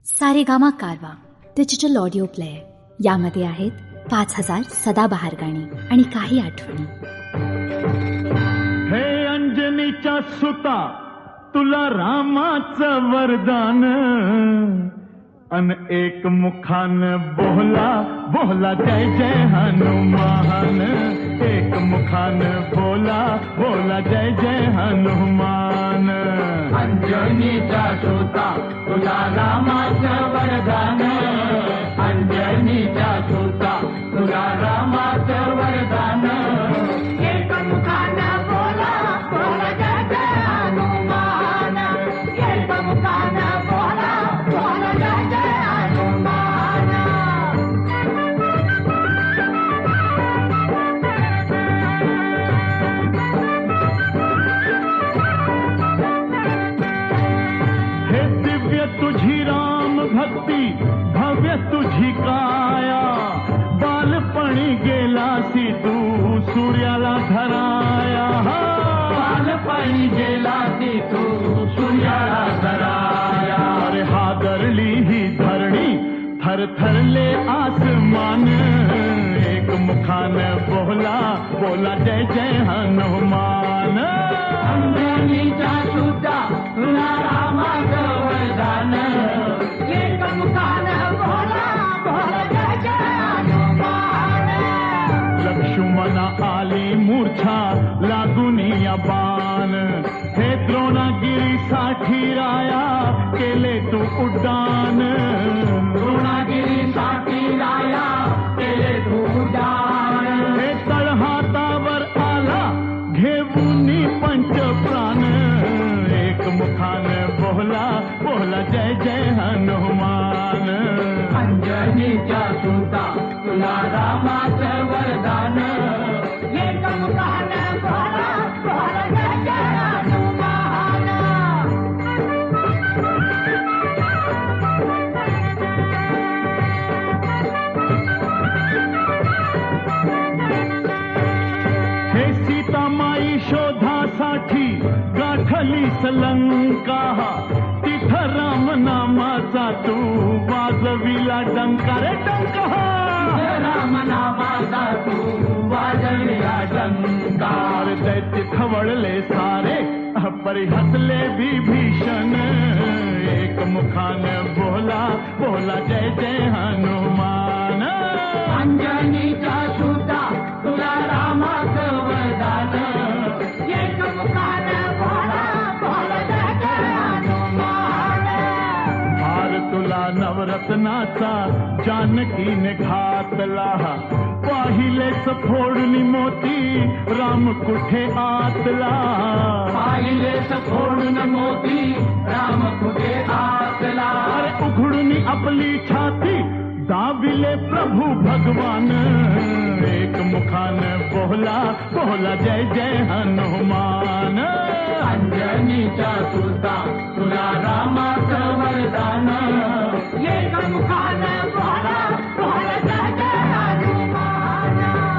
सारेगामा कारवा digital audio player. यामध्ये आहेत 5000 सदाबहार गाणी आणि काही आठवणी. हे अंजनीच्या सुता, तुला रामाचं वरदान, अन एक मुखान बोला बोला जय जय हनुमान. एक मुखान बोला बोला जय जय हनुमान. अंजनीच्या सुता, तुला रामाचं वरदान. अंजनीच्या सुता, तुला रामाचं वरदान. एक मुखान बोला बोला जय जय हनुमान. एक मुखान बोला बोला जय जय हनुमान. हे दिव्य तुझी राम भक्ती, भव्य तुझी काया, बालपणी गेलासी तू सूर्याला धराया. बालपणी गेलासी तू सूर्याला धराया. अरे हादरली ही धरणी, थरथरले आसमान. एक मुखान बोला बोला जय जय हनुमान. अंजनीच्या सुता, तुला रामाचं वरदान. एक मुखान बोला बोला जय जय हनुमान. लक्ष्मणा आली मूर्छा लागून या बाण. हे द्रोणागिरीसाठी राया केले तू उड्डाण. द्रोणागिरीसाठी राया केले तू उड्डाण. हे तळहातावर आला घेऊन पंचप्राण. एक मुखान बोला बोला जय जय हनुमान. अंजनीच्या सुता, तुला रामाचं वरदान. एक मुखान बोला बोला जय जय हनुमान. हे सीतामाई शोधासाठी गाठली लंका. तिथं राम नामाचा तू वाजविला डंका. रे डंका राम नामाचा तू वाजविला डंका. दैत्य खवळले सारे परी हसले विभीषण. एक मुखान बोला बोला जय जय हनुमान. अंजनीच्या सुता, तुला रामाचं वरदान. एक मुखान बोला बोला जय जय हनुमान. हार तुला नवरत्नाचा जानकीने घातला. पाहिलेच फोडणी मोती राम कुठे आतला. पाहिलेच फोडून मोती राम कुठे आतला. अरे उघडून आपली छाती दाविले प्रभू भगवान. एक मुखान बोला बोला जय जय हनुमान. अंजनीच्या सुता, तुला रामाचं वरदान. एक मुखान बोला बोला जय जय हनुमान.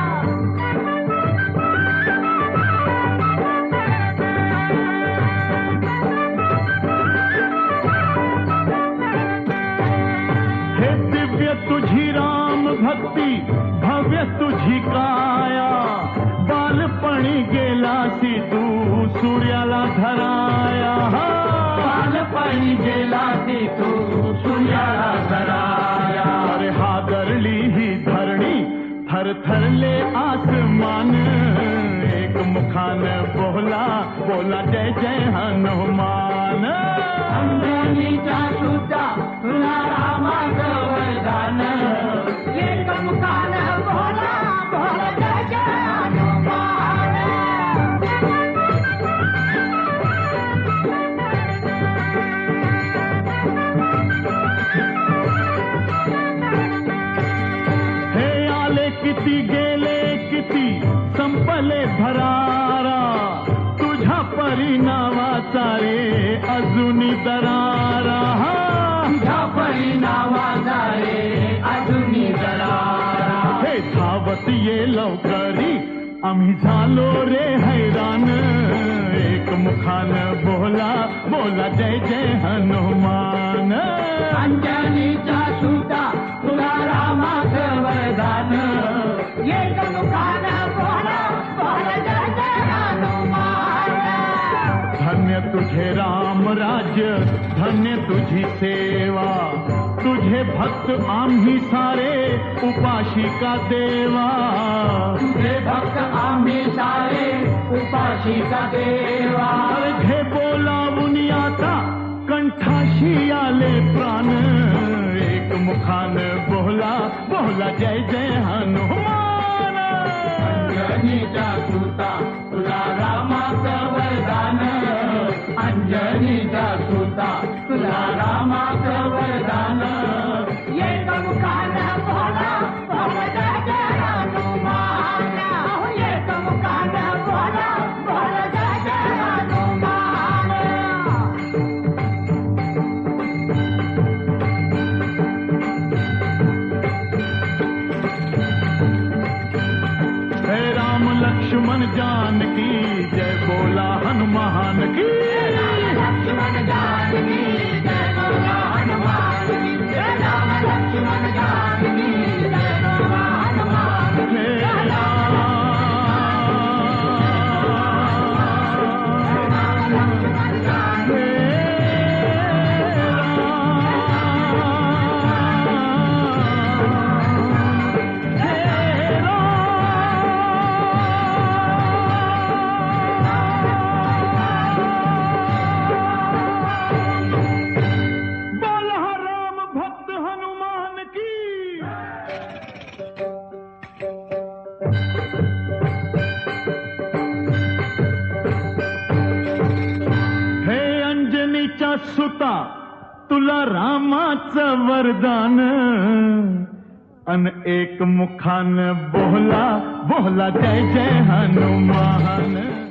हे दिव्य तुझी राम भक्ती, भव्य तुझी काया, बालपणी गेलासी तू सूर्याला धराया. बालपणी गेलासी तू सूर्याला धराया. अरे हादरली ही धरणी, थरथरले आसमान. एक मुखान बोला बोला जय जय हनुमान. अंजनीच्या सुता, तुला रामाचं वरदान. एक मुखान बोला बोला जय जय हनुमान. हे आले किती गेले किती संपले भरारा. तुझ्या परिणामाचा रे अजूनी दरारा. तुझ्या परिणामाचा रे अजूनी दरारा. हे धावत ये लवकरी आम्ही झालो रे हैराण. एक मुखान बोला बोला जय जय हनुमान. अंजनीचा सुता तुला रामाचं वरदान, एक मुखानं बोला बोला जय जय हनुमान. धन्य तुझे राम राज्य, धन्य तुझी सेवा, तुझे भक्त आम्ही सारे उपाशिका देवा. तुझे भक्त आम्ही सारे उपाशिका देवा. घे बोलावून आता कंठाशी आले प्राण, एक मुखान बोला बोला जय जय हनुमान. अंजनीचा सुता तुला रामाचं वरदान, अंजनीचा सुता तुला रामाचं वरदान, एक मुखानं बोला बोला जय जय हनुमान. एक मुखानं बोला बोला जय जय हनुमान. हे राम लक्ष्मण जानकी जय बोला हनुमान की. लक्ष्मण जानकी जय बोला हनुमान की. राम लक्ष्मण जानकी जय बोला हनुमान की. सुता तुला रामाचं वरदान, अन एक मुखान बोला बोला जय जय हनुमान.